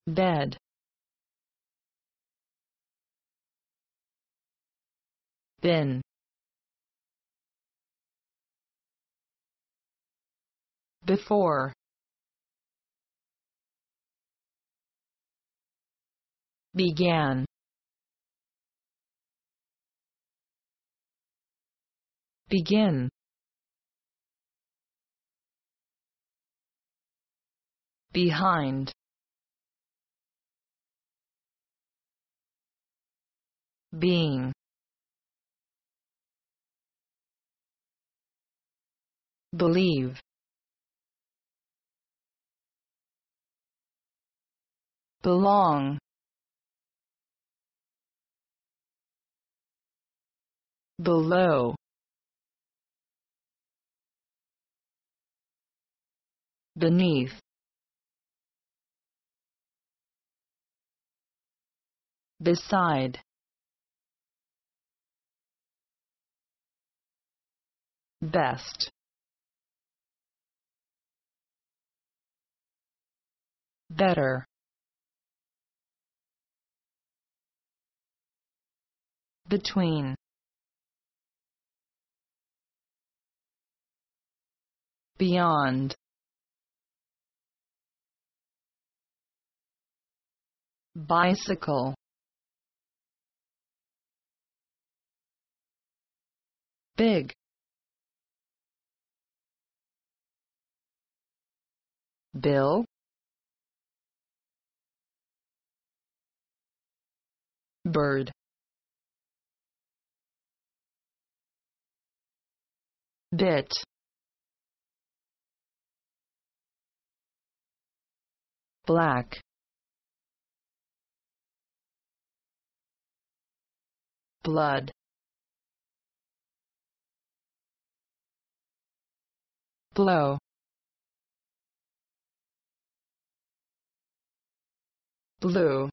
bed, bin, before, began, begin, behind, being, believe, belong, below, beneath, beside, best, better, between, beyond, bicycle, big, bill, bird, bit, black, blood, blow, blue,